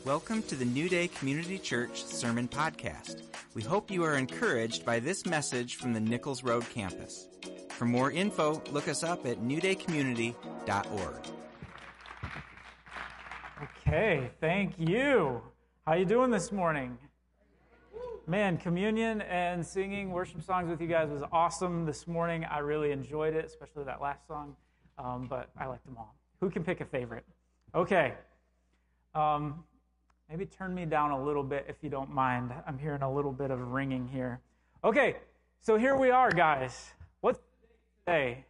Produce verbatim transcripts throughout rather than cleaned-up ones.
Welcome to the New Day Community Church Sermon Podcast. We hope you are encouraged by this message from the Nichols Road campus. For more info, look us up at new day community dot org. Okay, thank you. How you doing this morning? Man, communion and singing worship songs with you guys was awesome this morning. I really enjoyed it, especially that last song, um, but I liked them all. Who can pick a favorite? Okay. Um, maybe turn me down a little bit if you don't mind. I'm hearing a little bit of ringing here. Okay, so here we are, guys. What's the date today?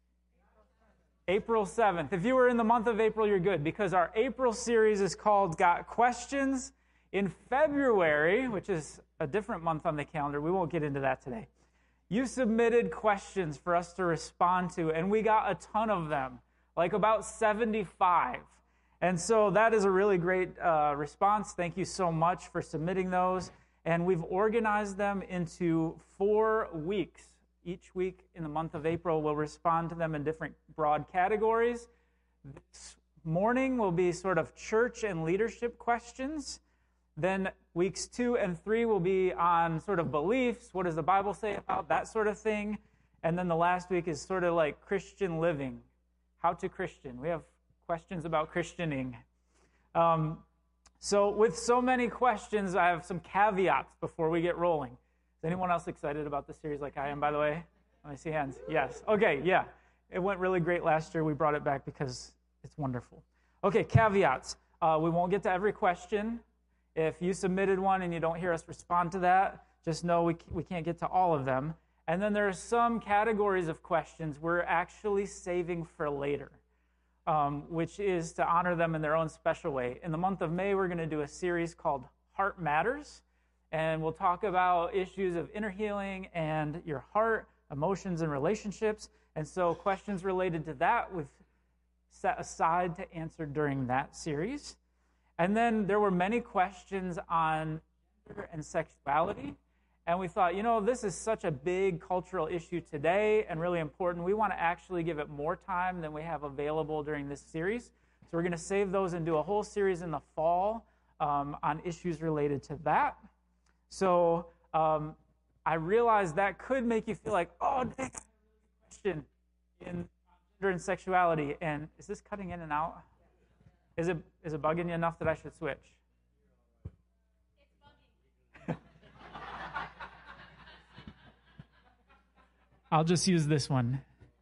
April seventh. If you were in the month of April, you're good, because our April series is called Got Questions. In February, which is a different month on the calendar, we won't get into that today, you submitted questions for us to respond to, and we got a ton of them, like about seventy-five. And so that is a really great uh, response. Thank you so much for submitting those. And we've organized them into four weeks. Each week in the month of April, we'll respond to them in different broad categories. This morning will be sort of church and leadership questions. Then weeks two and three will be on sort of beliefs. What does the Bible say about that sort of thing? And then the last week is sort of like Christian living. How to Christian. We have questions about Christianing. Um, so with so many questions, I have some caveats before we get rolling. Is anyone else excited about this series like I am, by the way? Let me see hands. Yes. Okay, yeah. It went really great last year. We brought it back because it's wonderful. Okay, caveats. Uh, we won't get to every question. If you submitted one and you don't hear us respond to that, just know we we can't get to all of them. And then there are some categories of questions we're actually saving for later, um, which is to honor them in their own special way. In the month of May, we're going to do a series called Heart Matters, and we'll talk about issues of inner healing and your heart, emotions, and relationships. And so questions related to that we've set aside to answer during that series. And then there were many questions on gender and sexuality. And we thought, you know, this is such a big cultural issue today and really important. We want to actually give it more time than we have available during this series. So we're going to save those and do a whole series in the fall um, on issues related to that. So um, I realized that could make you feel like, oh, dang, question in gender and sexuality. And is this cutting in and out? Is it is it bugging you enough that I should switch? It's bugging. I'll just use this one.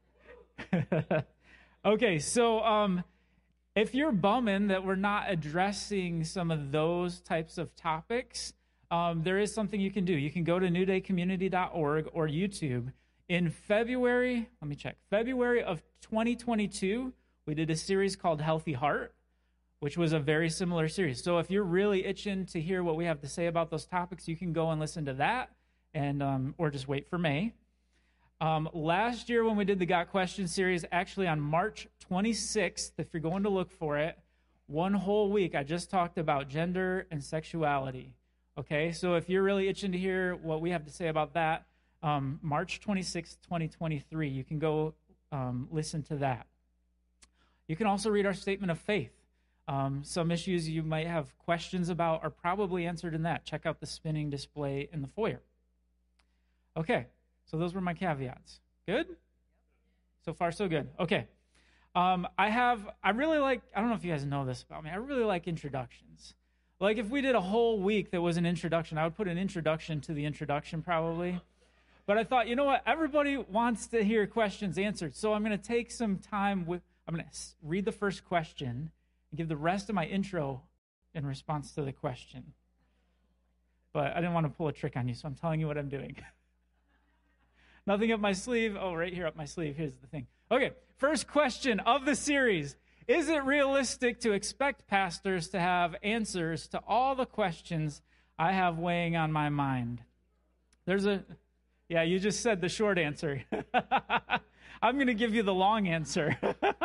Okay, so um, if you're bumming that we're not addressing some of those types of topics, um, there is something you can do. You can go to new day community dot org or YouTube. In February, let me check, February of twenty twenty-two, we did a series called Healthy Heart, which was a very similar series. So if you're really itching to hear what we have to say about those topics, you can go and listen to that, and um, or just wait for May. Um, last year when we did the Got Questions series, actually on March twenty-sixth, if you're going to look for it, one whole week, I just talked about gender and sexuality. Okay, so if you're really itching to hear what we have to say about that, um, March twenty-sixth, twenty twenty-three, you can go um, listen to that. You can also read our statement of faith. Um, some issues you might have questions about are probably answered in that. Check out the spinning display in the foyer. Okay, so those were my caveats. Good? So far, so good. Okay. Um, I have, I really like, I don't know if you guys know this about me, I really like introductions. Like if we did a whole week that was an introduction, I would put an introduction to the introduction probably. But I thought, you know what, everybody wants to hear questions answered. So I'm going to take some time with, I'm going to read the first question and give the rest of my intro in response to the question. But I didn't want to pull a trick on you, so I'm telling you what I'm doing. Nothing up my sleeve. Oh, right here up my sleeve. Here's the thing. Okay, first question of the series. Is it realistic to expect pastors to have answers to all the questions I have weighing on my mind? There's a, yeah, you just said the short answer. I'm going to give you the long answer.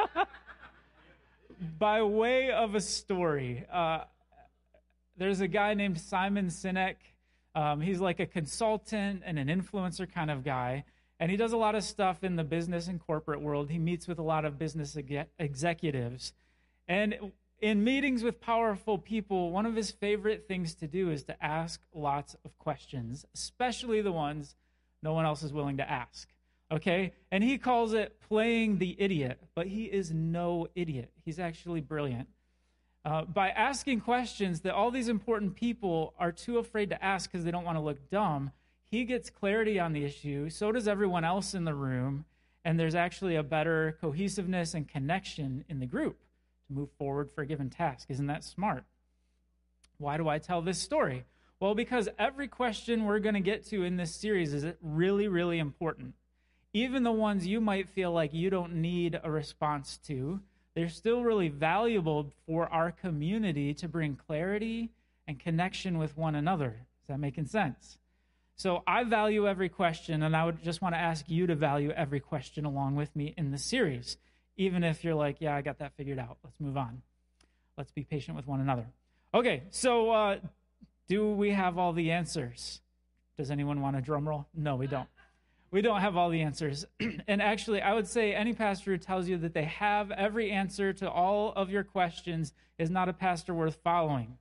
By way of a story, uh, there's a guy named Simon Sinek. Um, he's like a consultant and an influencer kind of guy, and he does a lot of stuff in the business and corporate world. He meets with a lot of business ex- executives, and in meetings with powerful people, one of his favorite things to do is to ask lots of questions, especially the ones no one else is willing to ask. Okay? And he calls it playing the idiot, but he is no idiot. He's actually brilliant. Uh, by asking questions that all these important people are too afraid to ask because they don't want to look dumb, he gets clarity on the issue, so does everyone else in the room, and there's actually a better cohesiveness and connection in the group to move forward for a given task. Isn't that smart? Why do I tell this story? Well, because every question we're going to get to in this series is really, really important. Even the ones you might feel like you don't need a response to, they're still really valuable for our community to bring clarity and connection with one another. Is that making sense? So I value every question, and I would just want to ask you to value every question along with me in the series, even if you're like, yeah, I got that figured out. Let's move on. Let's be patient with one another. Okay, so uh, do we have all the answers? Does anyone want a drum roll? No, we don't. We don't have all the answers. And actually, I would say any pastor who tells you that they have every answer to all of your questions is not a pastor worth following.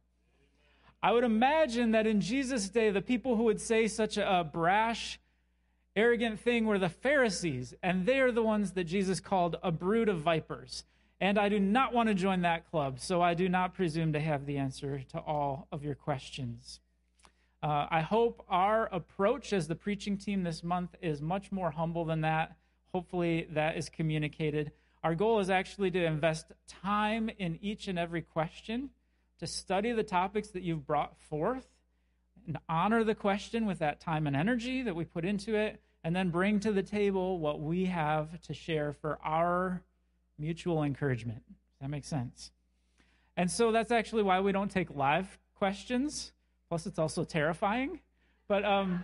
I would imagine that in Jesus' day, the people who would say such a brash, arrogant thing were the Pharisees, and they are the ones that Jesus called a brood of vipers. And I do not want to join that club, so I do not presume to have the answer to all of your questions. Uh, I hope our approach as the preaching team this month is much more humble than that. Hopefully that is communicated. Our goal is actually to invest time in each and every question, to study the topics that you've brought forth, and honor the question with that time and energy that we put into it, and then bring to the table what we have to share for our mutual encouragement. Does that make sense? And so that's actually why we don't take live questions. Plus, it's also terrifying. But um,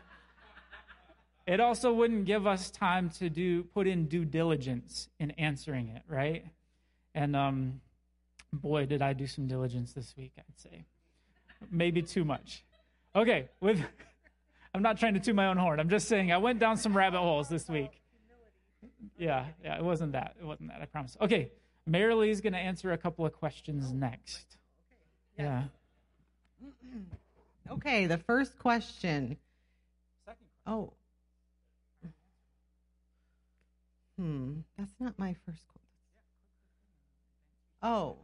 it also wouldn't give us time to do put in due diligence in answering it, right? And um, boy, did I do some diligence this week, I'd say. Maybe too much. Okay, with I'm not trying to toot my own horn. I'm just saying I went down some rabbit holes this week. Yeah, yeah, it wasn't that. It wasn't that, I promise. Okay, Mary Lee's going to answer a couple of questions next. Yeah. Okay, the first question. Second question. Oh. Hmm, that's not my first question. Oh.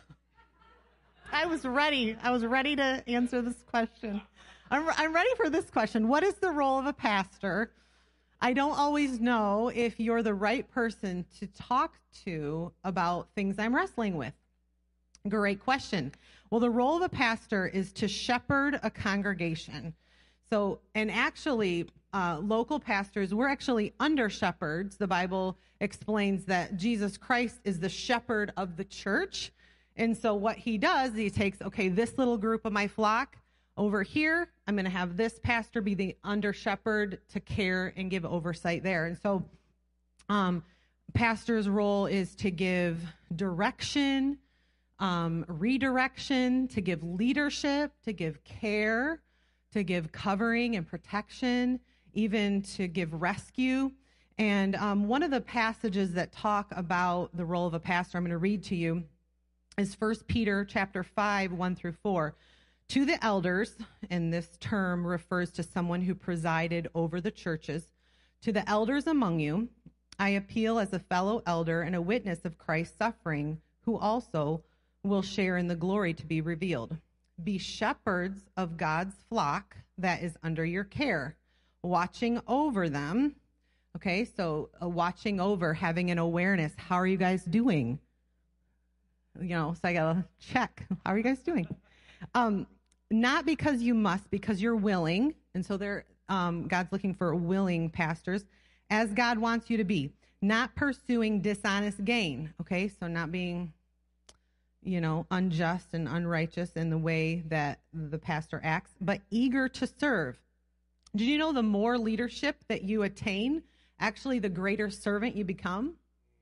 I was ready. I was ready to answer this question. I'm, I'm ready for this question. What is the role of a pastor? I don't always know if you're the right person to talk to about things I'm wrestling with. Great question. Well, the role of a pastor is to shepherd a congregation. So, and actually, uh, local pastors, we're actually under shepherds. The Bible explains that Jesus Christ is the shepherd of the church. And so what he does, he takes, okay, this little group of my flock over here, I'm going to have this pastor be the under shepherd to care and give oversight there. And so um, pastor's role is to give direction, Um, redirection, to give leadership, to give care, to give covering and protection, even to give rescue. And um, one of the passages that talk about the role of a pastor, I'm going to read to you, is First Peter chapter five, one through four. To the elders, and this term refers to someone who presided over the churches, to the elders among you, I appeal as a fellow elder and a witness of Christ's suffering, who also will share in the glory to be revealed. Be shepherds of God's flock that is under your care, watching over them. Okay, so uh, watching over, having an awareness. How are you guys doing? You know, so I got to check. How are you guys doing? Um, not because you must, because you're willing. And so there, um, God's looking for willing pastors, as God wants you to be. Not pursuing dishonest gain. Okay, so not being, you know, unjust and unrighteous in the way that the pastor acts, but eager to serve. Did you know the more leadership that you attain, actually the greater servant you become?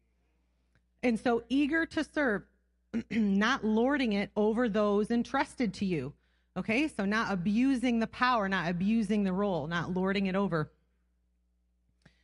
And so eager to serve, not lording it over those entrusted to you. Okay, so not abusing the power, not abusing the role, not lording it over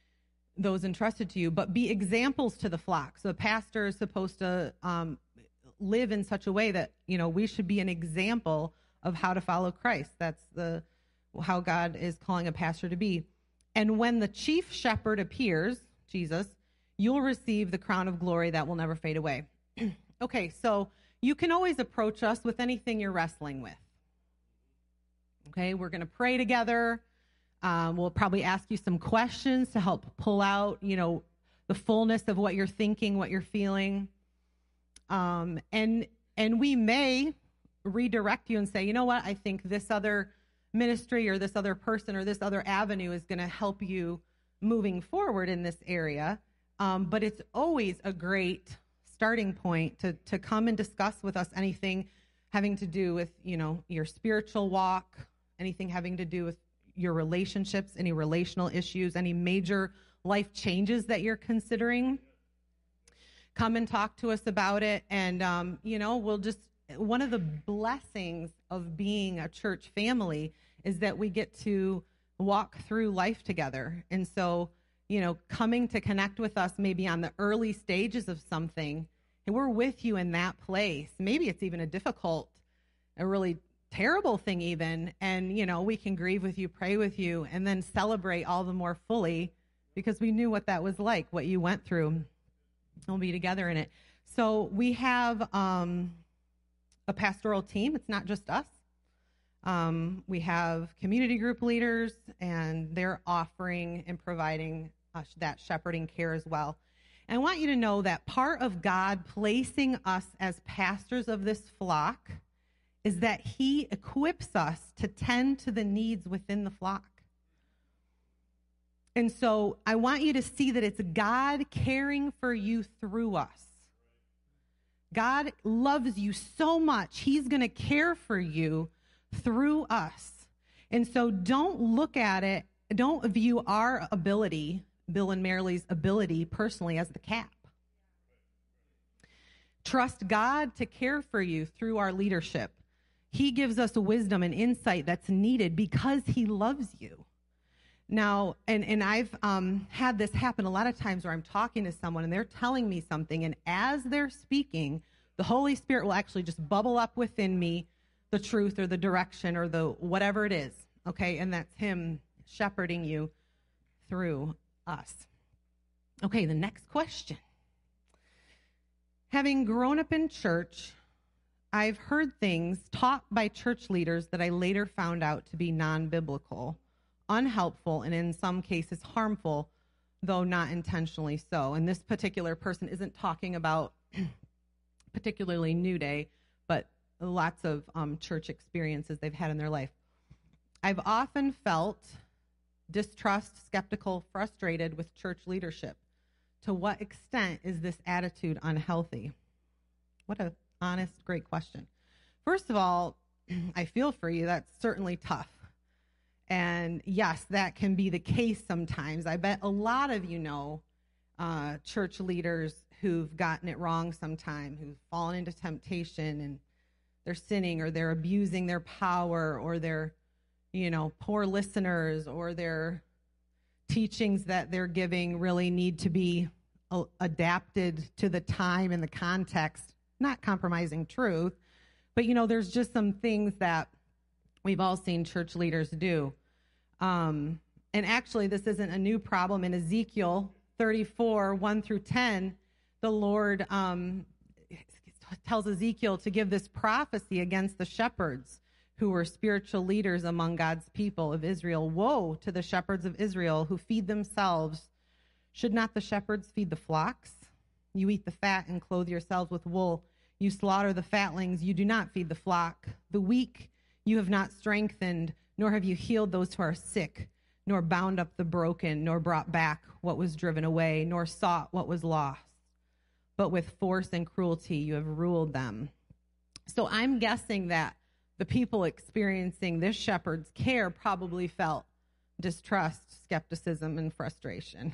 those entrusted to you, but be examples to the flock. So the pastor is supposed to um, live in such a way that, you know, we should be an example of how to follow Christ. That's the how God is calling a pastor to be. And when the chief shepherd appears, Jesus, you'll receive the crown of glory that will never fade away. Okay, so you can always approach us with anything you're wrestling with. Okay, we're going to pray together. Um, we'll probably ask you some questions to help pull out, you know, the fullness of what you're thinking, what you're feeling. Um, and and we may redirect you and say, you know what, I think this other ministry or this other person or this other avenue is going to help you moving forward in this area. Um, but it's always a great starting point to to come and discuss with us anything having to do with, you know, your spiritual walk, anything having to do with your relationships, any relational issues, any major life changes that you're considering. Come and talk to us about it. And, um, you know, we'll just, one of the blessings of being a church family is that we get to walk through life together. And so, you know, coming to connect with us maybe on the early stages of something, and we're with you in that place. Maybe it's even a difficult, a really terrible thing even, and, you know, we can grieve with you, pray with you, and then celebrate all the more fully because we knew what that was like, what you went through. We'll be together in it. So we have um, a pastoral team. It's not just us. Um, we have community group leaders, and they're offering and providing uh, that shepherding care as well. And I want you to know that part of God placing us as pastors of this flock is that he equips us to tend to the needs within the flock. And so I want you to see that it's God caring for you through us. God loves you so much. He's going to care for you through us. And so don't look at it, don't view our ability, Bill and Marilee's ability personally, as the cap. Trust God to care for you through our leadership. He gives us wisdom and insight that's needed because he loves you. Now, and, and I've um, had this happen a lot of times where I'm talking to someone and they're telling me something, and as they're speaking, the Holy Spirit will actually just bubble up within me the truth or the direction or the whatever it is, okay? And that's him shepherding you through us. Okay, the next question. Having grown up in church, I've heard things taught by church leaders that I later found out to be non-biblical, unhelpful, and in some cases harmful, though not intentionally so. And this particular person isn't talking about particularly New Day, but lots of um, church experiences they've had in their life. I've often felt distrust, skeptical, frustrated with church leadership. To what extent is this attitude unhealthy? What a honest, great question. First of all, I feel for you. That's certainly tough. And yes, that can be the case sometimes. I bet a lot of you know uh, church leaders who've gotten it wrong sometime, who've fallen into temptation and they're sinning or they're abusing their power or they're, you know, poor listeners or their teachings that they're giving really need to be uh, adapted to the time and the context, not compromising truth. But, you know, there's just some things that we've all seen church leaders do. Um, and actually, this isn't a new problem. In Ezekiel thirty-four, one through ten, the Lord um, tells Ezekiel to give this prophecy against the shepherds who were spiritual leaders among God's people of Israel. Woe to the shepherds of Israel who feed themselves. Should not the shepherds feed the flocks? You eat the fat and clothe yourselves with wool. You slaughter the fatlings. You do not feed the flock. The weak you have not strengthened, nor have you healed those who are sick, nor bound up the broken, nor brought back what was driven away, nor sought what was lost. But with force and cruelty you have ruled them. So I'm guessing that the people experiencing this shepherd's care probably felt distrust, skepticism, and frustration.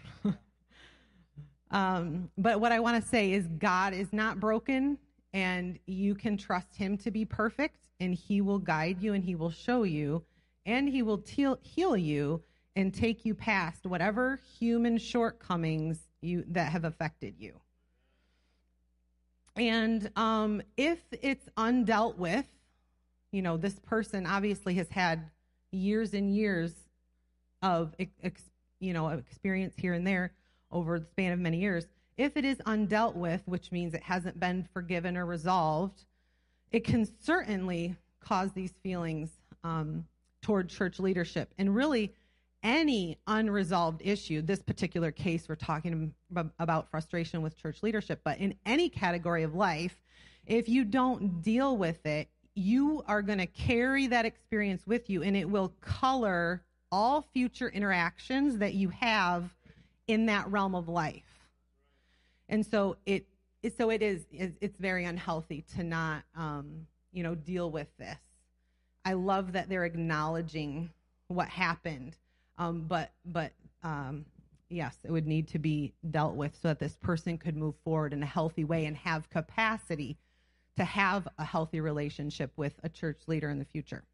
um, but what I want to say is God is not broken, and you can trust him to be perfect, and he will guide you, and he will show you, and he will te- heal you and take you past whatever human shortcomings you that have affected you. And um, if it's undealt with, you know, this person obviously has had years and years of, ex, you know, experience here and there over the span of many years. If it is undealt with, which means it hasn't been forgiven or resolved, it can certainly cause these feelings um, toward church leadership. And really, any unresolved issue, this particular case, we're talking about frustration with church leadership, but in any category of life, if you don't deal with it, you are going to carry that experience with you, and it will color all future interactions that you have in that realm of life. And so it, so it is, it's very unhealthy to not, um, you know, deal with this. I love that they're acknowledging what happened, um, but, but um, yes, it would need to be dealt with so that this person could move forward in a healthy way and have capacity to have a healthy relationship with a church leader in the future.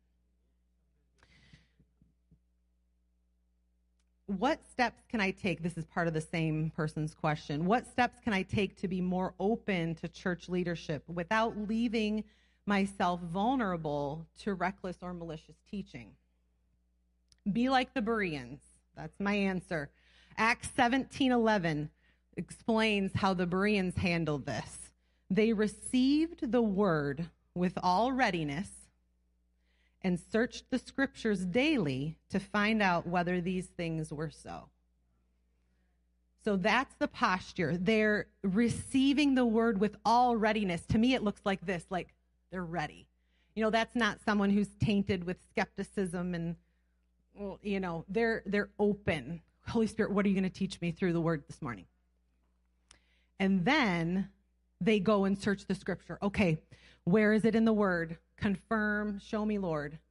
What steps can I take? This is part of the same person's question. What steps can I take to be more open to church leadership without leaving myself vulnerable to reckless or malicious teaching? Be like the Bereans. That's my answer. Acts seventeen eleven explains how the Bereans handled this. They received the word with all readiness and searched the scriptures daily to find out whether these things were so. So that's the posture. They're receiving the word with all readiness. To me, it looks like this, like they're ready. You know, that's not someone who's tainted with skepticism and, well, you know, they're they're open. Holy Spirit, what are you going to teach me through the word this morning? And then they go and search the scripture. Okay, where is it in the word? Confirm, show me, Lord.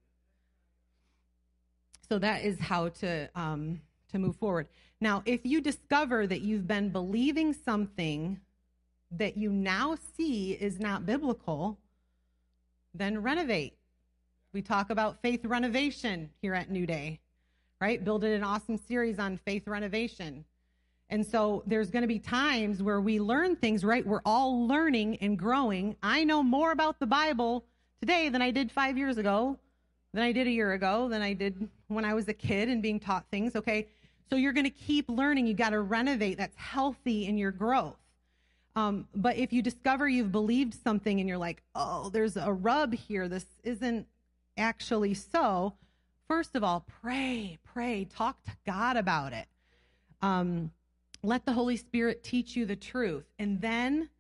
So that is how to um, to move forward. Now, if you discover that you've been believing something that you now see is not biblical, then renovate. We talk about faith renovation here at New Day, right? Building an awesome series on faith renovation. And so there's going to be times where we learn things, right? We're all learning and growing. I know more about the Bible today than I did five years ago, than I did a year ago, than I did when I was a kid and being taught things, okay? So you're going to keep learning. You got to renovate. That's healthy in your growth. Um, but if you discover you've believed something and you're like, oh, there's a rub here, this isn't actually so, first of all, pray, pray, talk to God about it. Um, let the Holy Spirit teach you the truth, and then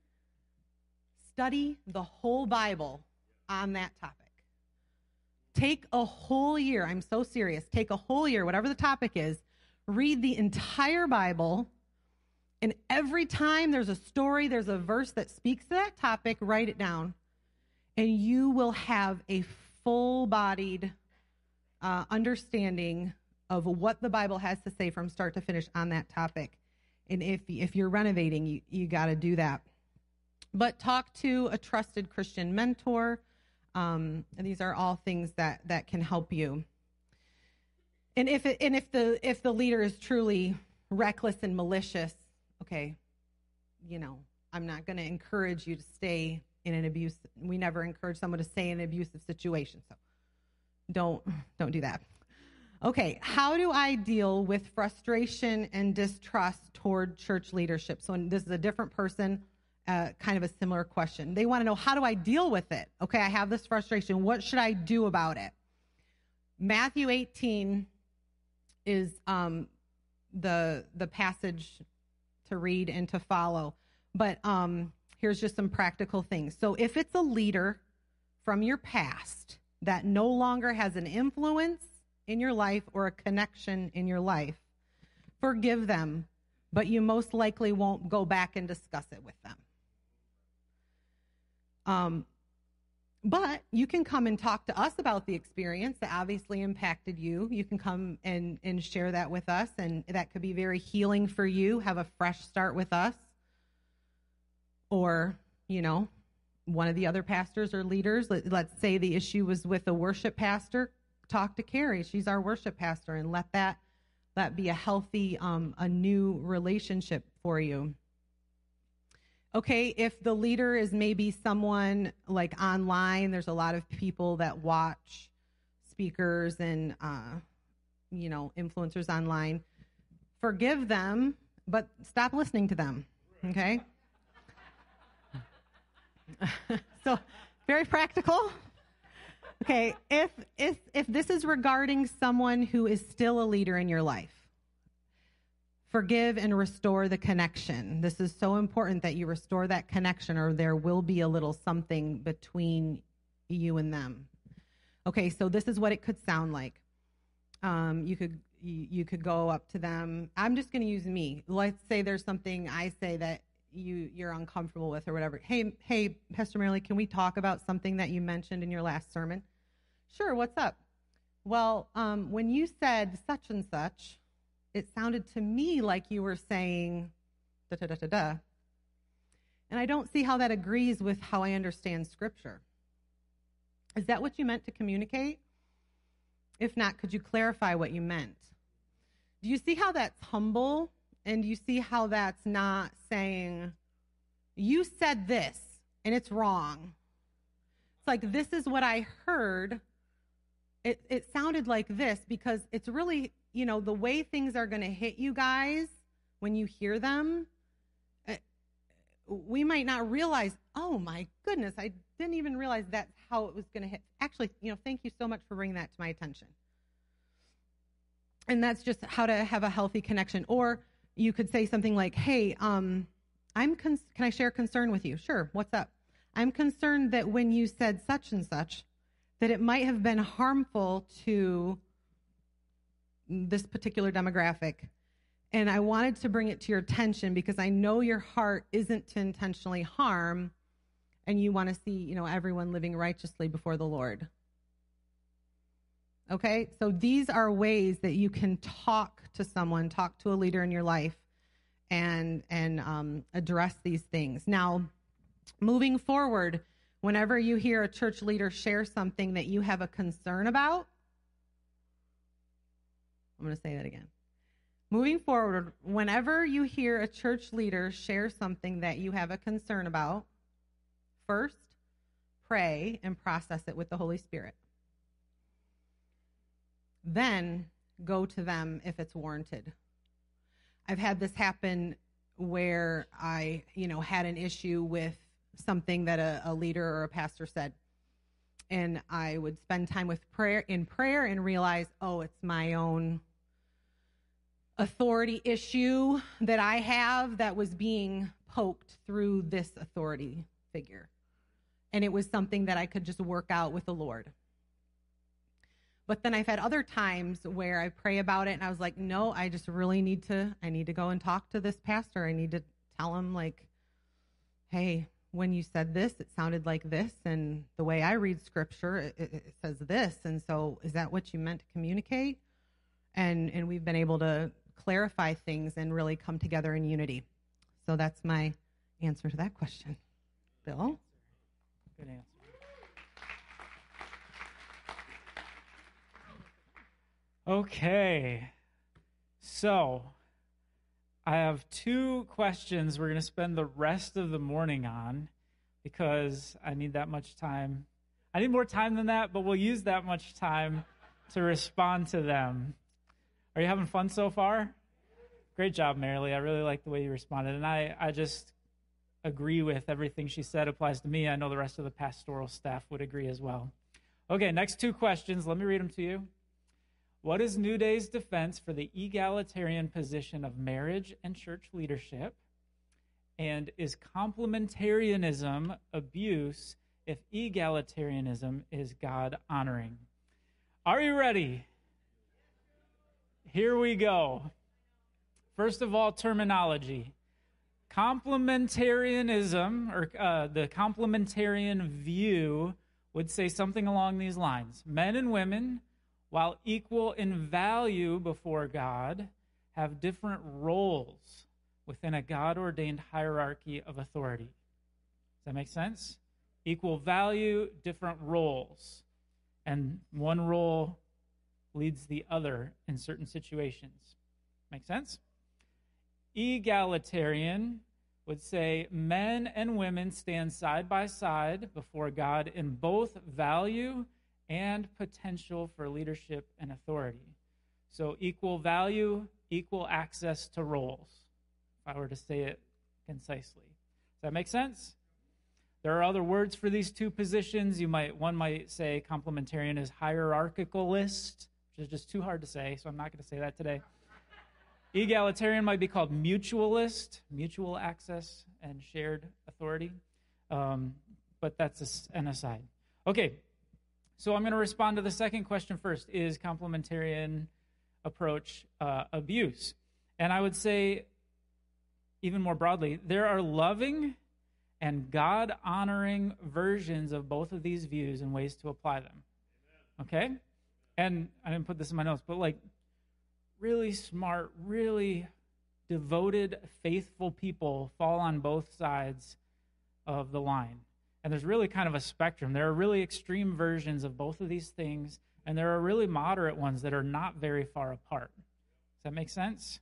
study the whole Bible on that topic. Take a whole year. I'm so serious. Take a whole year, whatever the topic is, read the entire Bible, and every time there's a story, there's a verse that speaks to that topic, write it down, and you will have a full-bodied uh, understanding of what the Bible has to say from start to finish on that topic. And if if you're renovating, you, you got to do that. But talk to a trusted Christian mentor. Um, and these are all things that, that can help you. And if it, and if the if the leader is truly reckless and malicious, okay, you know, I'm not going to encourage you to stay in an abuse. We never encourage someone to stay in an abusive situation, so don't don't do that. Okay, how do I deal with frustration and distrust toward church leadership? So this is a different person, uh, kind of a similar question. They want to know, how do I deal with it? Okay, I have this frustration. What should I do about it? Matthew eighteen is um, the the passage to read and to follow. But um, here's just some practical things. So if it's a leader from your past that no longer has an influence in your life or a connection in your life, forgive them, but you most likely won't go back and discuss it with them. Um, but you can come and talk to us about the experience that obviously impacted you. You can come and, and share that with us, and that could be very healing for you. Have a fresh start with us. Or, you know, one of the other pastors or leaders, let, let's say the issue was with a worship pastor, talk to Carrie. She's our worship pastor, and let that that be a healthy, um, a new relationship for you. Okay, if the leader is maybe someone like online, there's a lot of people that watch speakers and, uh, you know, influencers online. Forgive them, but stop listening to them, okay? So, very practical. Okay, if if if this is regarding someone who is still a leader in your life, forgive and restore the connection. This is so important that you restore that connection, or there will be a little something between you and them. Okay, so this is what it could sound like. Um, you could you, you could go up to them. I'm just going to use me. Let's say there's something I say that you you're uncomfortable with or whatever. Hey, hey, Pastor Marilee, can we talk about something that you mentioned in your last sermon? Sure, what's up? Well, um, when you said such and such, it sounded to me like you were saying da da da da da. And I don't see how that agrees with how I understand Scripture. Is that what you meant to communicate? If not, could you clarify what you meant? Do you see how that's humble? And do you see how that's not saying, you said this, and it's wrong? It's like, this is what I heard. It, it sounded like this, because it's really, you know, the way things are going to hit you guys when you hear them, it, we might not realize, oh my goodness, I didn't even realize that's how it was going to hit. Actually, you know, thank you so much for bringing that to my attention. And that's just how to have a healthy connection. Or you could say something like, hey, um, I'm con- can I share a concern with you? Sure, what's up? I'm concerned that when you said such and such, that it might have been harmful to this particular demographic. And I wanted to bring it to your attention because I know your heart isn't to intentionally harm, and you want to see, you know, everyone living righteously before the Lord. Okay? So these are ways that you can talk to someone, talk to a leader in your life, and and um, address these things. Now, moving forward, whenever you hear a church leader share something that you have a concern about, I'm going to say that again. Moving forward, whenever you hear a church leader share something that you have a concern about, first, pray and process it with the Holy Spirit. Then, go to them if it's warranted. I've had this happen where I, you know, had an issue with something that a, a leader or a pastor said. And I would spend time with prayer in prayer and realize, oh, it's my own authority issue that I have that was being poked through this authority figure. And it was something that I could just work out with the Lord. But then I've had other times where I pray about it and I was like, no, I just really need to, I need to go and talk to this pastor. I need to tell him, like, hey, when you said this, it sounded like this, and the way I read Scripture, it, it, it says this, and so is that what you meant to communicate? And and we've been able to clarify things and really come together in unity. So that's my answer to that question. Bill? Good answer. Okay, so I have two questions we're going to spend the rest of the morning on because I need that much time. I need more time than that, but we'll use that much time to respond to them. Are you having fun so far? Great job, Marilee. I really like the way you responded, and I, I just agree with everything she said applies to me. I know the rest of the pastoral staff would agree as well. Okay, next two questions. Let me read them to you. What is New Day's defense for the egalitarian position of marriage and church leadership? And is complementarianism abuse if egalitarianism is God-honoring? Are you ready? Here we go. First of all, terminology. Complementarianism, or uh, the complementarian view, would say something along these lines. Men and women, while equal in value before God, have different roles within a God-ordained hierarchy of authority. Does that make sense? Equal value, different roles. And one role leads the other in certain situations. Make sense? Egalitarian would say men and women stand side by side before God in both value and potential for leadership and authority. So equal value, equal access to roles, if I were to say it concisely. Does that make sense? There are other words for these two positions. You might one might say complementarian is hierarchicalist, which is just too hard to say, so I'm not going to say that today. Egalitarian might be called mutualist, mutual access and shared authority. Um, but that's an aside. Okay, so I'm going to respond to the second question first. Is complementarian approach uh, abuse? And I would say, even more broadly, there are loving and God-honoring versions of both of these views and ways to apply them. Okay? And I didn't put this in my notes, but like really smart, really devoted, faithful people fall on both sides of the line. And there's really kind of a spectrum. There are really extreme versions of both of these things, and there are really moderate ones that are not very far apart. Does that make sense?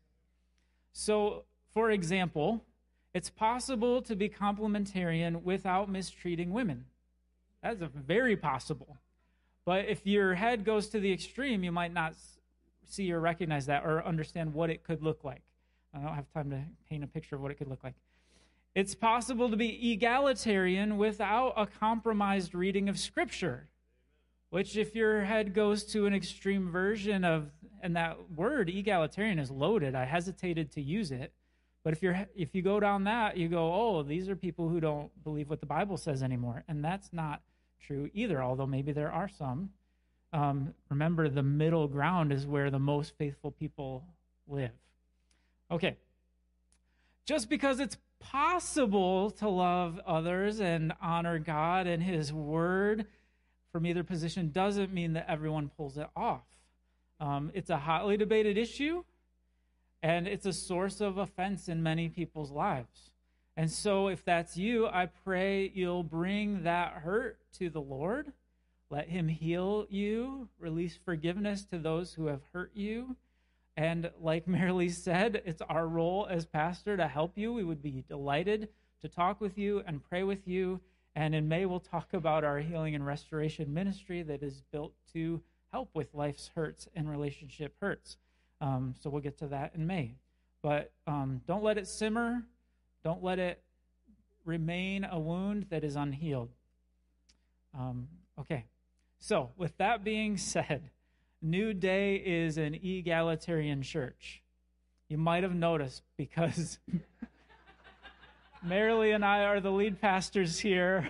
So, for example, it's possible to be complementarian without mistreating women. That's a very possible. But if your head goes to the extreme, you might not see or recognize that or understand what it could look like. I don't have time to paint a picture of what it could look like. It's possible to be egalitarian without a compromised reading of Scripture, which if your head goes to an extreme version of, and that word egalitarian is loaded, I hesitated to use it, but if you're if you go down that, you go, oh, these are people who don't believe what the Bible says anymore, and that's not true either, although maybe there are some. Um, remember, the middle ground is where the most faithful people live. Okay. Just because it's possible to love others and honor God and His Word from either position doesn't mean that everyone pulls it off. Um, it's a hotly debated issue, and it's a source of offense in many people's lives. And so if that's you, I pray you'll bring that hurt to the Lord. Let Him heal you, release forgiveness to those who have hurt you. And like Marilee said, it's our role as pastor to help you. We would be delighted to talk with you and pray with you. And in May, we'll talk about our healing and restoration ministry that is built to help with life's hurts and relationship hurts. Um, so we'll get to that in May. But um, don't let it simmer. Don't let it remain a wound that is unhealed. Um, okay. So, with that being said, New Day is an egalitarian church. You might have noticed because Marilee and I are the lead pastors here.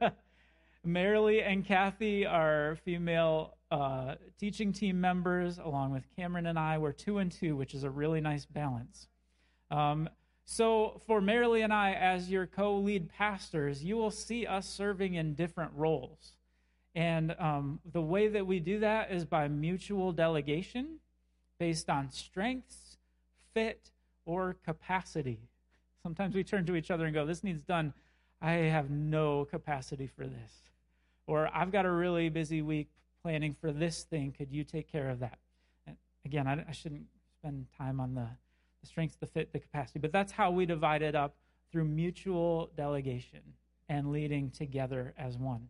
Marilee and Kathy are female uh, teaching team members, along with Cameron and I. We're two and two, which is a really nice balance. Um, so, for Marilee and I, as your co-lead pastors, you will see us serving in different roles. And um, the way that we do that is by mutual delegation based on strengths, fit, or capacity. Sometimes we turn to each other and go, this needs done. I have no capacity for this. Or I've got a really busy week planning for this thing. Could you take care of that? And again, I, I shouldn't spend time on the, the strengths, the fit, the capacity. But that's how we divide it up, through mutual delegation and leading together as one.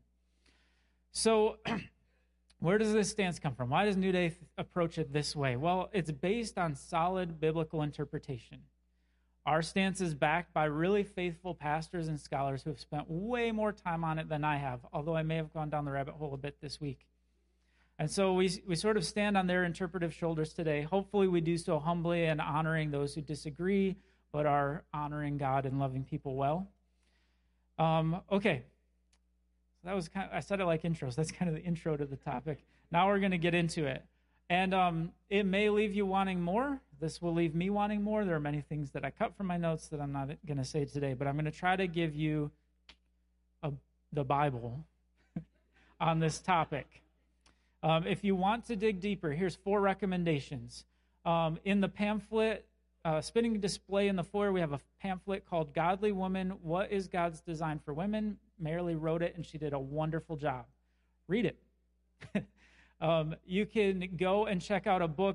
So where does this stance come from? Why does New Day approach it this way? Well, it's based on solid biblical interpretation. Our stance is backed by really faithful pastors and scholars who have spent way more time on it than I have, although I may have gone down the rabbit hole a bit this week. And so we we sort of stand on their interpretive shoulders today. Hopefully we do so humbly and honoring those who disagree, but are honoring God and loving people well. Um, okay. That was kind of, I said it like intros. That's kind of the intro to the topic. Now we're going to get into it. And um, it may leave you wanting more. This will leave me wanting more. There are many things that I cut from my notes that I'm not going to say today, but I'm going to try to give you a, the Bible on this topic. Um, if you want to dig deeper, here's four recommendations. Um, in the pamphlet, uh, spinning display in the foyer, we have a pamphlet called Godly Woman, What is God's Design for Women? Marilee wrote it, and she did a wonderful job. Read it. um, you can go and check out a book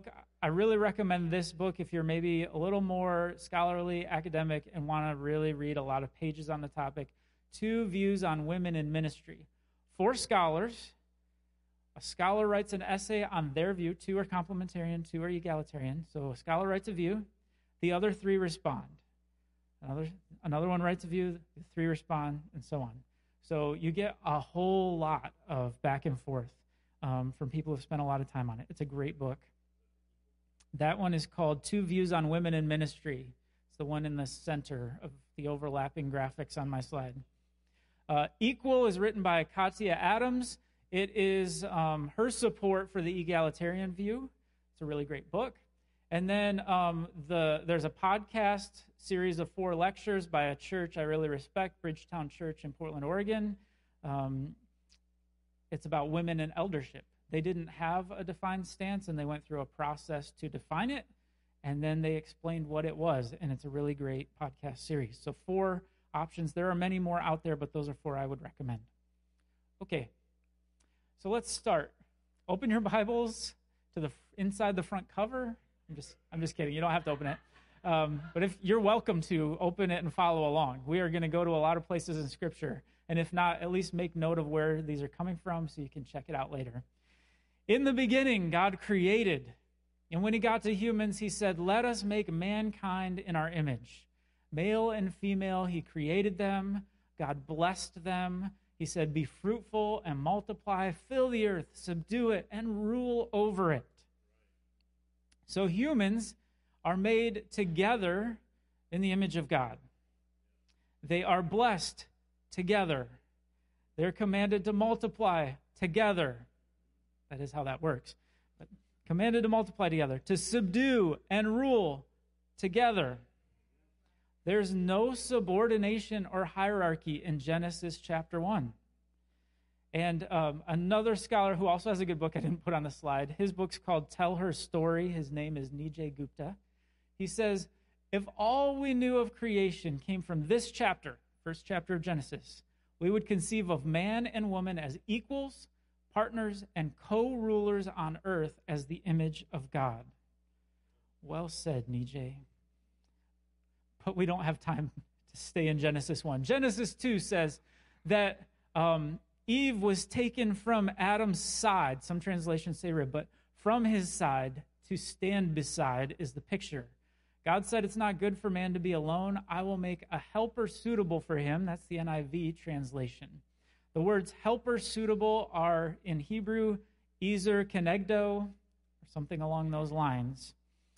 I really recommend this book if you're maybe a little more scholarly, academic, and want to really read a lot of pages on the topic. Two Views on Women in Ministry. Four scholars. A scholar writes an essay on their view. Two are complementarian, two are egalitarian. So a scholar writes a view. The other three respond. Another, another one writes a view. The three respond, and so on. So you get a whole lot of back and forth um, from people who have spent a lot of time on it. It's a great book. That one is called Two Views on Women in Ministry. It's the one in the center of the overlapping graphics on my slide. Uh, Equal is written by Katya Adams. It is um, her support for the egalitarian view. It's a really great book. And then um, the there's a podcast series of four lectures by a church I really respect, Bridgetown Church in Portland, Oregon. Um, it's about women in eldership. They didn't have a defined stance, and they went through a process to define it, and then they explained what it was, and it's a really great podcast series. So four options. There are many more out there, but those are four I would recommend. Okay, so let's start. Open your Bibles to the inside the front cover. I'm just, I'm just kidding. You don't have to open it. Um, but if you're welcome to open it and follow along. We are going to go to a lot of places in Scripture. And if not, at least make note of where these are coming from so you can check it out later. In the beginning, God created. And when he got to humans, he said, let us make mankind in our image. Male and female, he created them. God blessed them. He said, be fruitful and multiply, fill the earth, subdue it, and rule over it. So humans are made together in the image of God. They are blessed together. They're commanded to multiply together. That is how that works. But commanded to multiply together, to subdue and rule together. There's no subordination or hierarchy in Genesis chapter one. And um, another scholar who also has a good book I didn't put on the slide, his book's called Tell Her Story. His name is Nijay Gupta. He says, if all we knew of creation came from this chapter, first chapter of Genesis, we would conceive of man and woman as equals, partners, and co-rulers on earth as the image of God. Well said, Nijay. But we don't have time to stay in Genesis one. Genesis two says that um, Eve was taken from Adam's side. Some translations say rib, but from his side to stand beside is the picture. God said it's not good for man to be alone. I will make a helper suitable for him. That's the N I V translation. The words helper suitable are in Hebrew, ezer kenegdo, or something along those lines.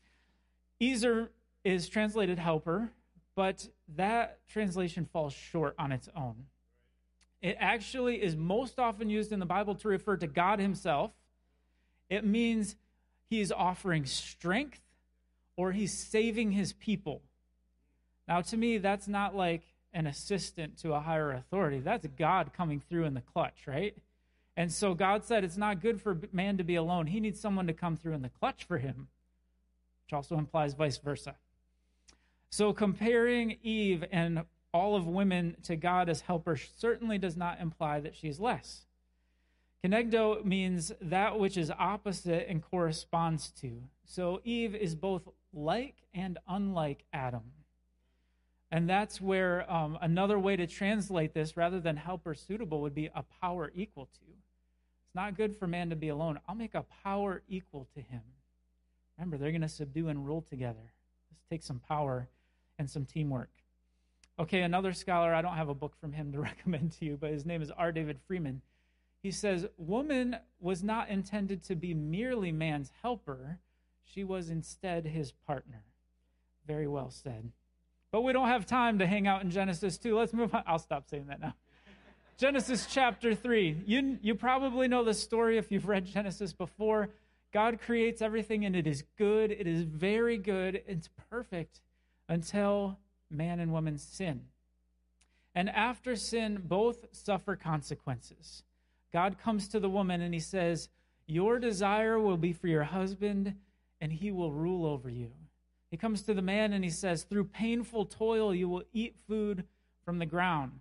Ezer is translated helper, but that translation falls short on its own. It actually is most often used in the Bible to refer to God himself. It means he's offering strength or he's saving his people. Now, to me, that's not like an assistant to a higher authority. That's God coming through in the clutch, right? And so God said it's not good for man to be alone. He needs someone to come through in the clutch for him, which also implies vice versa. So comparing Eve and all of women to God as helpers certainly does not imply that she's less. Kenegdo means that which is opposite and corresponds to. So Eve is both like and unlike Adam. And that's where um, another way to translate this, rather than helper suitable, would be a power equal to. It's not good for man to be alone. I'll make a power equal to him. Remember, they're going to subdue and rule together. This takes some power and some teamwork. Okay, another scholar, I don't have a book from him to recommend to you, but his name is R. David Freeman. He says, woman was not intended to be merely man's helper. She was instead his partner. Very well said. But we don't have time to hang out in Genesis two. Let's move on. I'll stop saying that now. Genesis chapter three. You, you probably know the story if you've read Genesis before. God creates everything and it is good. It is very good. It's perfect until man and woman sin. And after sin, both suffer consequences. God comes to the woman and he says, your desire will be for your husband and he will rule over you. He comes to the man and he says, through painful toil, you will eat food from the ground.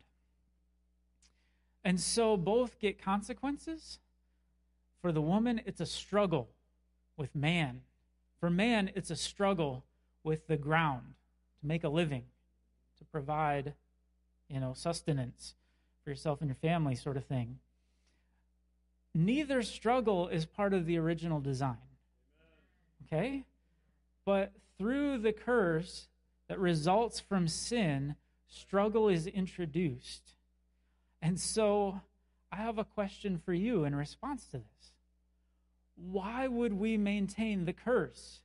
And so both get consequences. For the woman, it's a struggle with man. For man, it's a struggle with the ground to make a living, to provide, you know, sustenance for yourself and your family, sort of thing. Neither struggle is part of the original design. Okay? But through the curse that results from sin, struggle is introduced. And so I have a question for you in response to this. Why would we maintain the curse?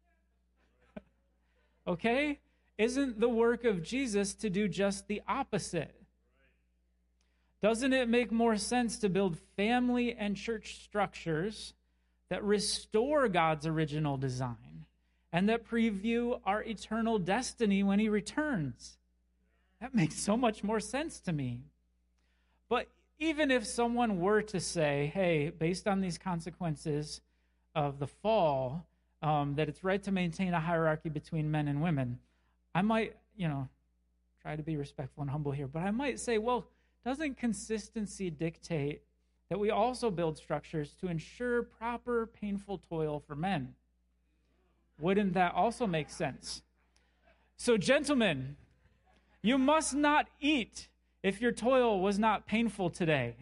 Okay? Isn't the work of Jesus to do just the opposite? Doesn't it make more sense to build family and church structures that restore God's original design and that preview our eternal destiny when he returns? That makes so much more sense to me. But even if someone were to say, hey, based on these consequences of the fall, um, that it's right to maintain a hierarchy between men and women, I might, you know, try to be respectful and humble here, but I might say, well, doesn't consistency dictate that we also build structures to ensure proper painful toil for men? Wouldn't that also make sense? So, gentlemen, you must not eat if your toil was not painful today.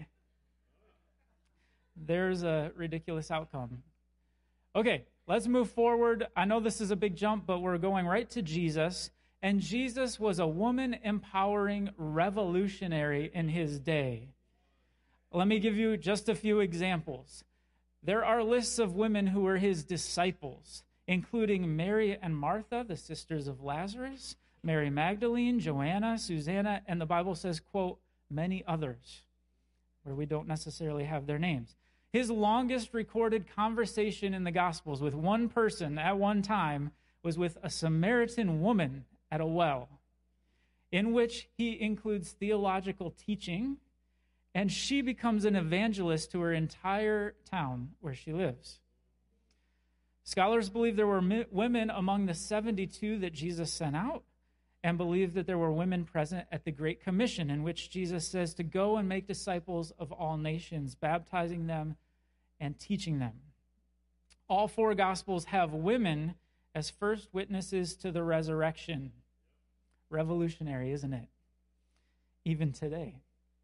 There's a ridiculous outcome. Okay, let's move forward. I know this is a big jump, but we're going right to Jesus. And Jesus was a woman-empowering revolutionary in his day. Let me give you just a few examples. There are lists of women who were his disciples, including Mary and Martha, the sisters of Lazarus, Mary Magdalene, Joanna, Susanna, and the Bible says, quote, many others, where we don't necessarily have their names. His longest recorded conversation in the Gospels with one person at one time was with a Samaritan woman at a well, in which he includes theological teaching, and she becomes an evangelist to her entire town where she lives. Scholars believe there were mi- women among the seventy-two that Jesus sent out, and believe that there were women present at the Great Commission, in which Jesus says to go and make disciples of all nations, baptizing them and teaching them. All four Gospels have women as first witnesses to the resurrection. Revolutionary, isn't it? Even today.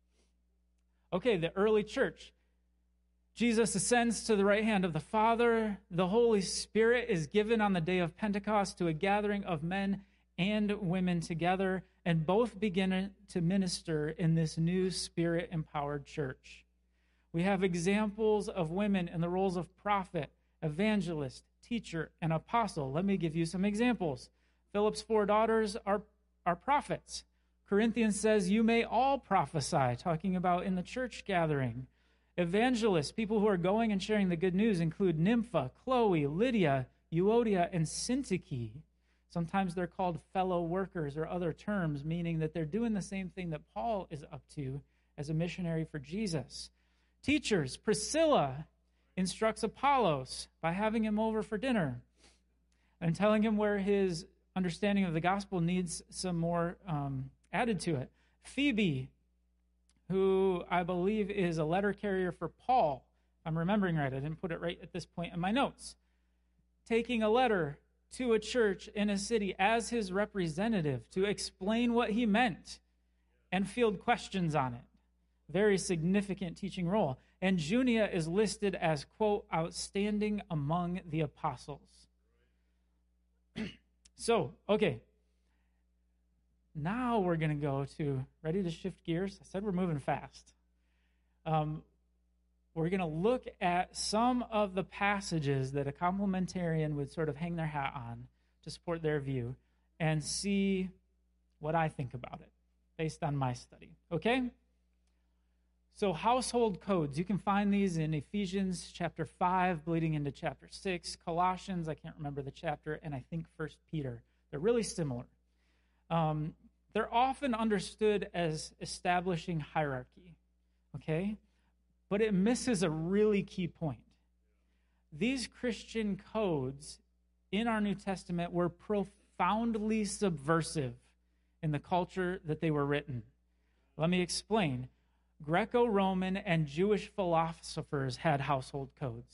Okay, the early church. Jesus ascends to the right hand of the Father. The Holy Spirit is given on the day of Pentecost to a gathering of men and women together, and both begin to minister in this new Spirit-empowered church. We have examples of women in the roles of prophet, evangelist, teacher, and apostle. Let me give you some examples. Philip's four daughters are, are prophets. Corinthians says, you may all prophesy, talking about in the church gathering. Evangelists, people who are going and sharing the good news, include Nympha, Chloe, Lydia, Euodia, and Syntyche. Sometimes they're called fellow workers or other terms, meaning that they're doing the same thing that Paul is up to as a missionary for Jesus. Teachers, Priscilla instructs Apollos by having him over for dinner and telling him where his understanding of the gospel needs some more um, added to it. Phoebe, who I believe is a letter carrier for Paul. I'm remembering right. I didn't put it right at this point in my notes. Taking a letter to a church in a city as his representative to explain what he meant and field questions on it. Very significant teaching role. And Junia is listed as, quote, outstanding among the apostles. So, okay. Now we're going to go to, ready to shift gears? I said we're moving fast. Um, we're going to look at some of the passages that a complementarian would sort of hang their hat on to support their view and see what I think about it based on my study. Okay? So household codes, you can find these in Ephesians chapter five, bleeding into chapter six, Colossians, I can't remember the chapter, and I think First Peter. They're really similar. Um, they're often understood as establishing hierarchy, okay? But it misses a really key point. These Christian codes in our New Testament were profoundly subversive in the culture that they were written. Let me explain. Greco-Roman and Jewish philosophers had household codes.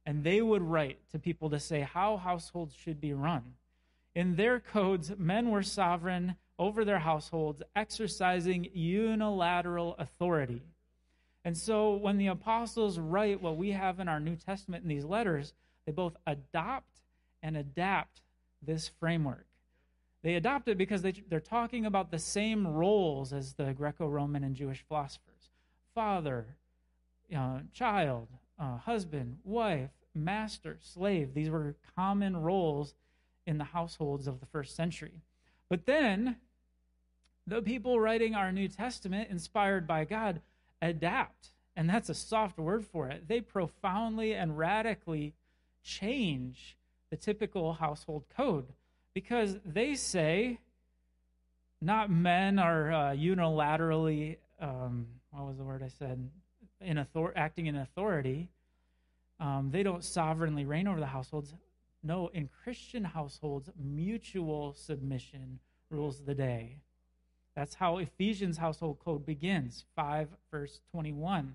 and they would write to people to say how households should be run. In their codes, men were sovereign over their households, exercising unilateral authority. And so when the apostles write what we have in our New Testament in these letters, they both adopt and adapt this framework. They adopt it because they, they're talking about the same roles as the Greco-Roman and Jewish philosophers. Father, uh, child, uh, husband, wife, master, slave. These were common roles in the households of the first century. But then, the people writing our New Testament, inspired by God, adapt. And that's a soft word for it. They profoundly and radically change the typical household code, because they say not men are uh, unilaterally, um, what was the word I said, in author- acting in authority. Um, they don't sovereignly reign over the households. No, in Christian households, mutual submission rules the day. That's how Ephesians household code begins, five, verse twenty-one.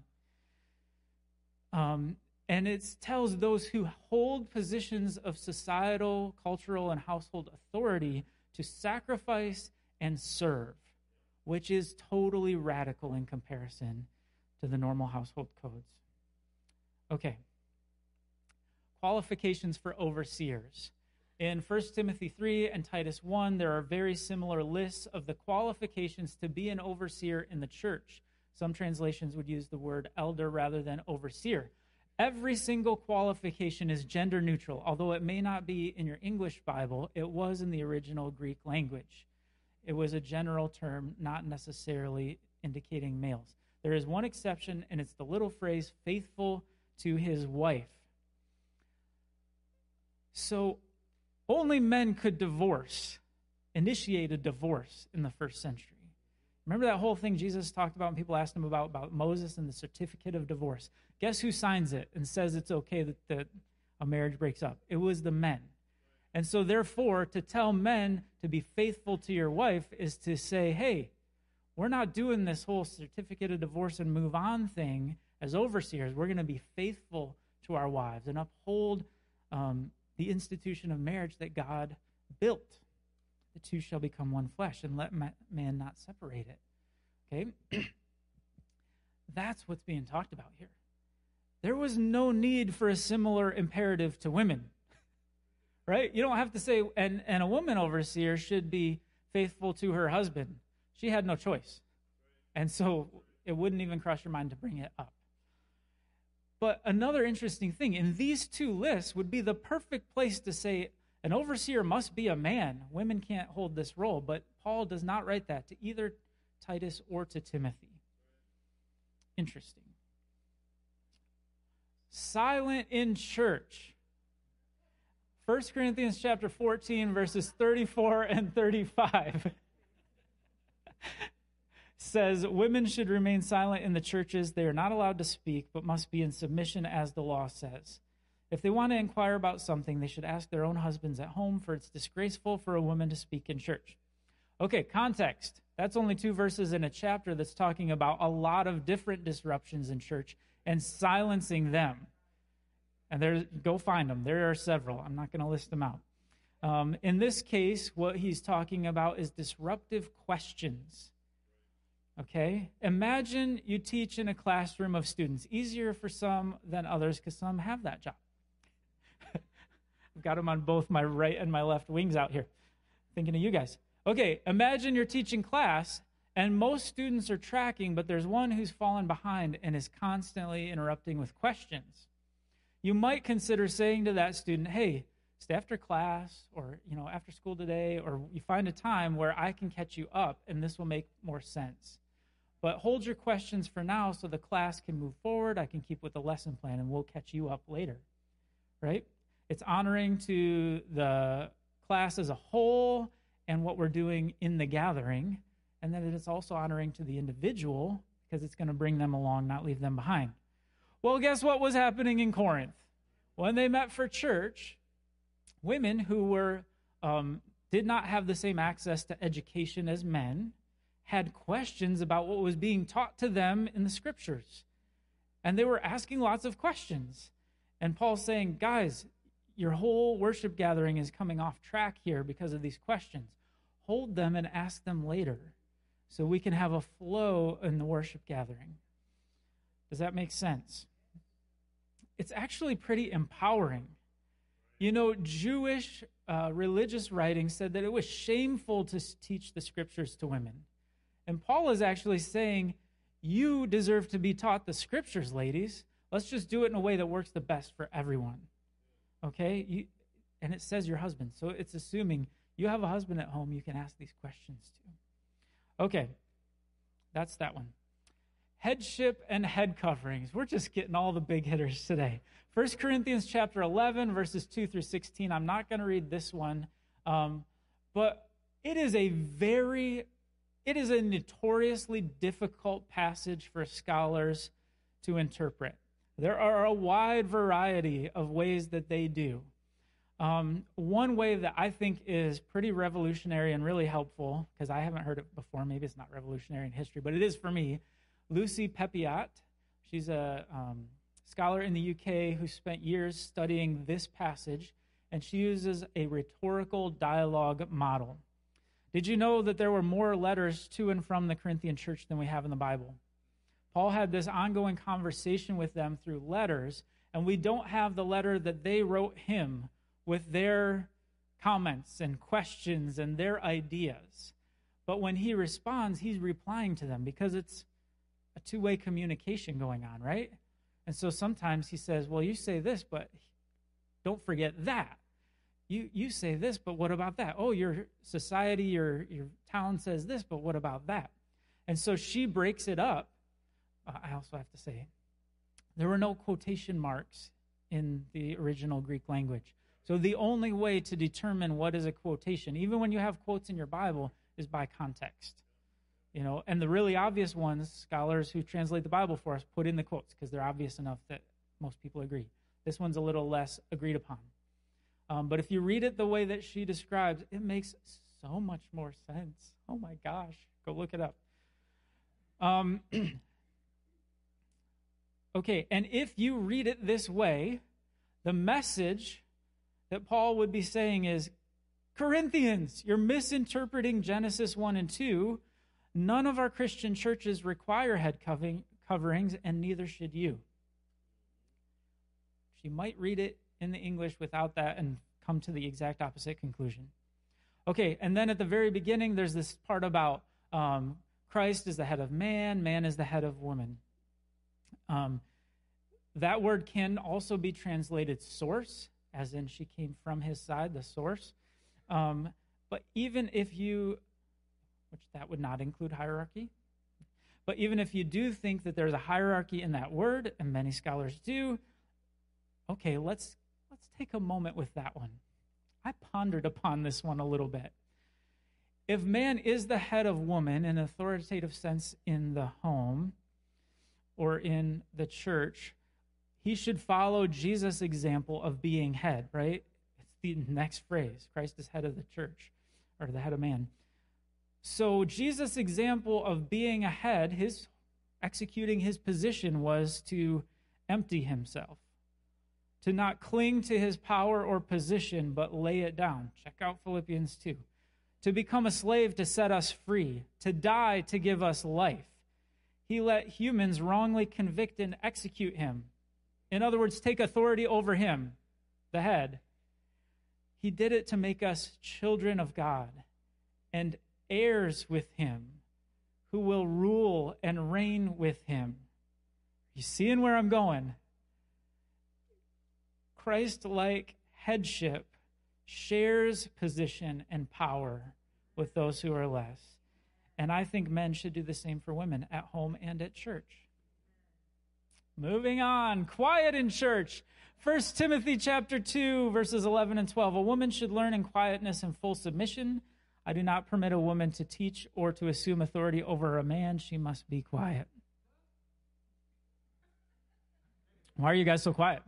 Um, and it tells those who hold positions of societal, cultural, and household authority to sacrifice and serve, which is totally radical in comparison to the normal household codes. Okay. Qualifications for overseers. In First Timothy three and Titus one, there are very similar lists of the qualifications to be an overseer in the church. Some translations would use the word elder rather than overseer. Every single qualification is gender neutral. Although it may not be in your English Bible, it was in the original Greek language. It was a general term, not necessarily indicating males. There is one exception, and it's the little phrase, faithful to his wife. So only men could divorce, initiate a divorce in the first century. Remember that whole thing Jesus talked about when people asked him about, about Moses and the certificate of divorce? Guess who signs it and says it's okay that, that a marriage breaks up? It was the men. And so therefore, to tell men to be faithful to your wife is to say, hey, we're not doing this whole certificate of divorce and move on thing as overseers. We're going to be faithful to our wives and uphold um, the institution of marriage that God built. The two shall become one flesh, and let man not separate it. Okay? That's what's being talked about here. There was no need for a similar imperative to women. Right? You don't have to say, and, and a woman overseer should be faithful to her husband. She had no choice. And so it wouldn't even cross your mind to bring it up. But another interesting thing, in these two lists would be the perfect place to say an overseer must be a man. Women can't hold this role, but Paul does not write that to either Titus or to Timothy. Interesting. Silent in church. First Corinthians chapter fourteen, verses thirty-four and thirty-five says, women should remain silent in the churches. They are not allowed to speak, but must be in submission as the law says. If they want to inquire about something, they should ask their own husbands at home, for it's disgraceful for a woman to speak in church. Okay, context. That's only two verses in a chapter that's talking about a lot of different disruptions in church and silencing them. And there, go find them. There are several. I'm not going to list them out. Um, in this case, what he's talking about is disruptive questions. Okay? Imagine you teach in a classroom of students. Easier for some than others because some have that job. I've got them on both my right and my left wings out here. Thinking of you guys. Okay, imagine you're teaching class and most students are tracking, but there's one who's fallen behind and is constantly interrupting with questions. You might consider saying to that student, hey, stay after class or, you know, after school today, or you find a time where I can catch you up and this will make more sense. But hold your questions for now so the class can move forward. I can keep with the lesson plan and we'll catch you up later, right? It's honoring to the class as a whole and what we're doing in the gathering, and then it's also honoring to the individual because it's going to bring them along, not leave them behind. Well, guess what was happening in Corinth? When they met for church, women who were um, did not have the same access to education as men had questions about what was being taught to them in the scriptures. And they were asking lots of questions. And Paul's saying, guys, your whole worship gathering is coming off track here because of these questions. Hold them and ask them later so we can have a flow in the worship gathering. Does that make sense? It's actually pretty empowering. You know, Jewish uh, religious writings said that it was shameful to teach the scriptures to women. And Paul is actually saying, you deserve to be taught the scriptures, ladies. Let's just do it in a way that works the best for everyone. Okay? You, and it says your husband. So it's assuming you have a husband at home you can ask these questions to. Okay. That's that one. Headship and head coverings. We're just getting all the big hitters today. First Corinthians chapter eleven, verses two through sixteen. I'm not going to read this one. Um, but it is a very, it is a notoriously difficult passage for scholars to interpret. There are a wide variety of ways that they do. Um, one way that I think is pretty revolutionary and really helpful, because I haven't heard it before, maybe it's not revolutionary in history, but it is for me, Lucy Pepiot. She's a um, scholar in the U K who spent years studying this passage, and she uses a rhetorical dialogue model. Did you know that there were more letters to and from the Corinthian church than we have in the Bible? Paul had this ongoing conversation with them through letters, and we don't have the letter that they wrote him with their comments and questions and their ideas. But when he responds, he's replying to them because it's a two-way communication going on, right? And so sometimes he says, well, you say this, but don't forget that. You you say this, but what about that? Oh, your society, your, your town says this, but what about that? And so she breaks it up. Uh, I also have to say, there were no quotation marks in the original Greek language. So the only way to determine what is a quotation, even when you have quotes in your Bible, is by context. You know, and the really obvious ones, scholars who translate the Bible for us put in the quotes because they're obvious enough that most people agree. This one's a little less agreed upon. Um, but if you read it the way that she describes, it makes so much more sense. Oh my gosh, go look it up. Um, okay, and if you read it this way, the message that Paul would be saying is, Corinthians, you're misinterpreting Genesis one and two. None of our Christian churches require head covering, coverings, and neither should you. She might read it in the English without that and come to the exact opposite conclusion. Okay, and then at the very beginning, there's this part about um, Christ is the head of man, man is the head of woman. Um, that word can also be translated source, as in she came from his side, the source. Um, but even if you, which that would not include hierarchy, but even if you do think that there's a hierarchy in that word, and many scholars do, okay, let's let's take a moment with that one. I pondered upon this one a little bit. If man is the head of woman in an authoritative sense in the home or in the church, he should follow Jesus' example of being head, right? It's the next phrase. Christ is head of the church, or the head of man. So Jesus' example of being a head, his executing his position was to empty himself, to not cling to his power or position, but lay it down. Check out Philippians two. To become a slave to set us free, to die to give us life. He let humans wrongly convict and execute him. In other words, take authority over him, the head. He did it to make us children of God and heirs with him, who will rule and reign with him. You seeing where I'm going? Christ-like headship shares position and power with those who are less. And I think men should do the same for women at home and at church. Moving on, quiet in church. First Timothy chapter two, verses eleven and twelve. A woman should learn in quietness and full submission. I do not permit a woman to teach or to assume authority over a man. She must be quiet. Why are you guys so quiet?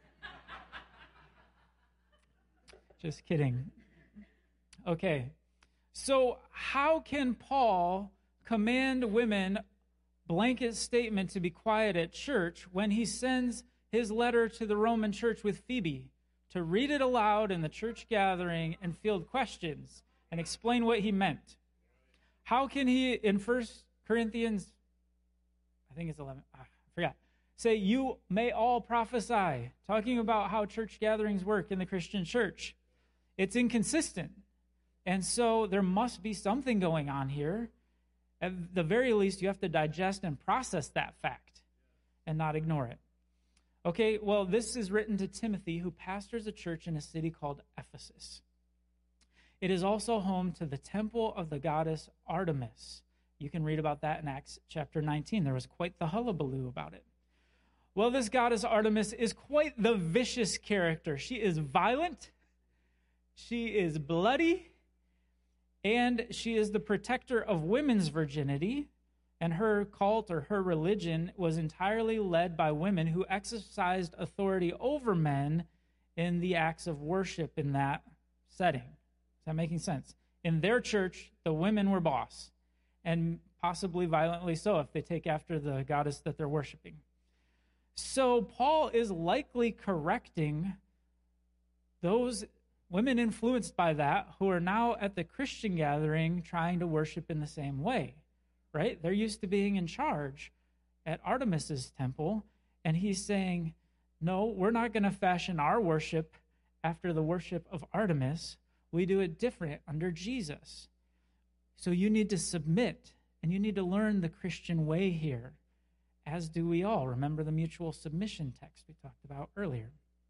Just kidding. Okay, so how can Paul command women, blanket statement, to be quiet at church when he sends his letter to the Roman church with Phoebe to read it aloud in the church gathering and field questions and explain what he meant. How can he, in First Corinthians, I think it's eleven, ah, I forgot, say, you may all prophesy, talking about how church gatherings work in the Christian church? It's inconsistent. And so there must be something going on here. At the very least, you have to digest and process that fact and not ignore it. Okay, well, this is written to Timothy, who pastors a church in a city called Ephesus. It is also home to the temple of the goddess Artemis. You can read about that in Acts chapter nineteen. There was quite the hullabaloo about it. Well, this goddess Artemis is quite the vicious character. She is violent, she is bloody, and she is the protector of women's virginity. And her cult or her religion was entirely led by women who exercised authority over men in the acts of worship in that setting. Is that making sense? In their church, the women were boss, and possibly violently so if they take after the goddess that they're worshiping. So Paul is likely correcting those women influenced by that who are now at the Christian gathering trying to worship in the same way. Right? They're used to being in charge at Artemis's temple, and he's saying, no, we're not going to fashion our worship after the worship of Artemis. We do it different under Jesus. So you need to submit, and you need to learn the Christian way here, as do we all. Remember the mutual submission text we talked about earlier.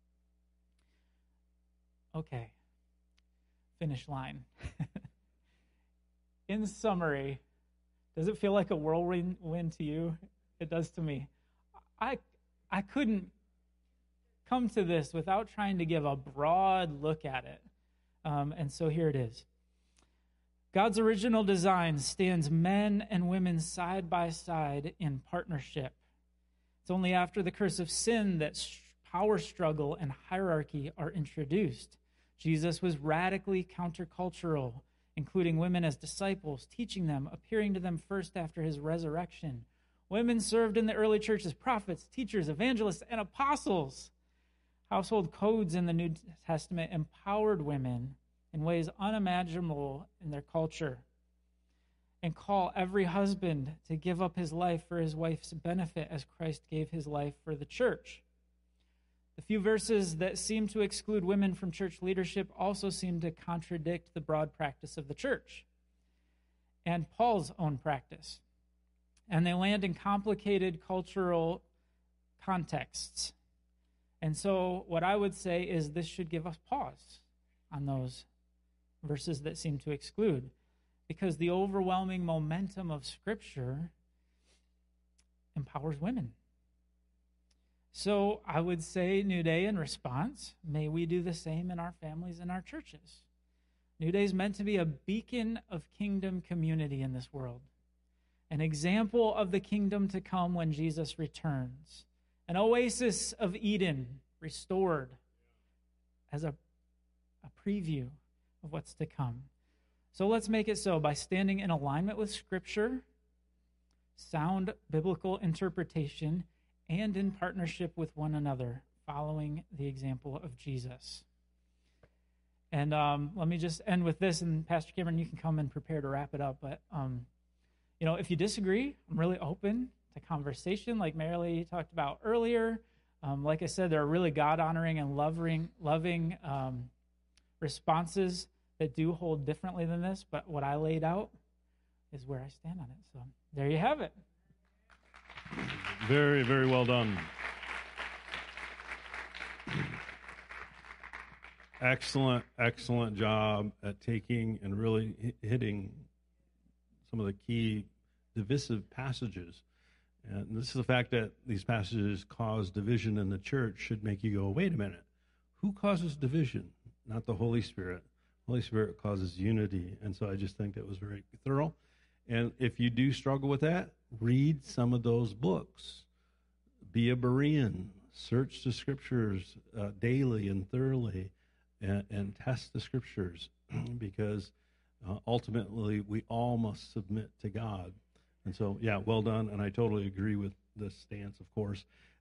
Okay, finish line. In summary, does it feel like a whirlwind to you? It does to me. I I couldn't come to this without trying to give a broad look at it. Um, and so here it is. God's original design stands men and women side by side in partnership. It's only after the curse of sin that power struggle and hierarchy are introduced. Jesus was radically countercultural, including women as disciples, teaching them, appearing to them first after his resurrection. Women served in the early church as prophets, teachers, evangelists, and apostles. Household codes in the New Testament empowered women in ways unimaginable in their culture, and call every husband to give up his life for his wife's benefit as Christ gave his life for the church. The few verses that seem to exclude women from church leadership also seem to contradict the broad practice of the church and Paul's own practice. And they land in complicated cultural contexts. And so what I would say is this should give us pause on those verses that seem to exclude, because the overwhelming momentum of Scripture empowers women. So I would say, New Day, in response, may we do the same in our families and our churches. New Day is meant to be a beacon of kingdom community in this world, an example of the kingdom to come when Jesus returns, an oasis of Eden restored as a, a preview of what's to come. So let's make it so by standing in alignment with Scripture, sound biblical interpretation, and in partnership with one another, following the example of Jesus. And um, let me just end with this, and Pastor Cameron, you can come and prepare to wrap it up. But, um, you know, if you disagree, I'm really open to conversation, like Marilee talked about earlier. Um, like I said, there are really God-honoring and loving, loving um, responses that do hold differently than this, but what I laid out is where I stand on it. So there you have it. Very, very well done. Excellent, excellent job at taking and really hitting some of the key divisive passages. And this is the fact that these passages cause division in the church should make you go, wait a minute, who causes division? Not the Holy Spirit. Holy Spirit causes unity. And so I just think that was very thorough. And if you do struggle with that, read some of those books. Be a Berean. Search the Scriptures uh, daily and thoroughly, and, and test the Scriptures, because uh, ultimately we all must submit to God. And so, yeah, well done. And I totally agree with this stance, of course.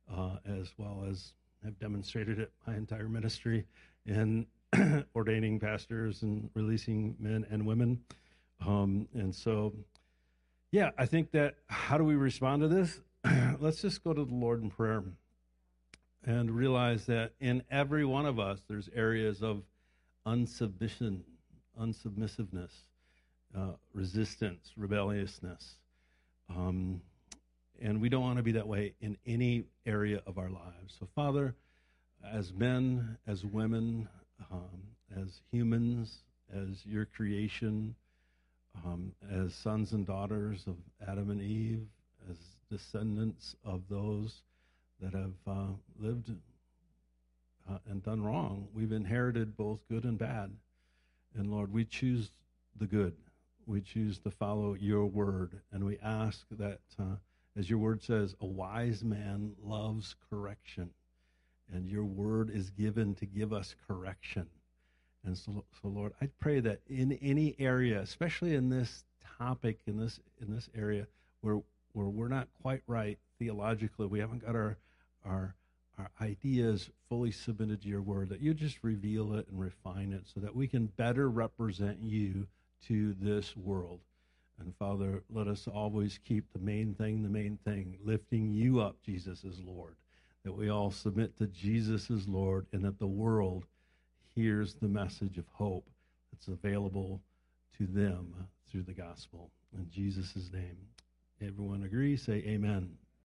uh, as well as have demonstrated it my entire ministry in ordaining pastors and releasing men and women. Um, and so, yeah, I think that how do we respond to this? Let's just go to the Lord in prayer and realize that in every one of us, there's areas of unsubmission, unsubmissiveness, uh, resistance, rebelliousness. Um, and we don't want to be that way in any area of our lives. So, Father, as men, as women, um, as humans, as your creation, um, as sons and daughters of Adam and Eve, as descendants of those that have uh, lived uh, and done wrong, we've inherited both good and bad. And Lord, we choose the good. We choose to follow your word. And we ask that, uh, as your word says, a wise man loves correction. And your word is given to give us correction. And so, so Lord, I pray that in any area, especially in this topic, in this in this area where where we're not quite right theologically, we haven't got our our our ideas fully submitted to your word, that you just reveal it and refine it so that we can better represent you to this world. And Father, let us always keep the main thing, the main thing, lifting you up, Jesus as Lord, that we all submit to Jesus as Lord, and that the world hears the message of hope that's available to them through the gospel. In Jesus' name, everyone agree, say amen.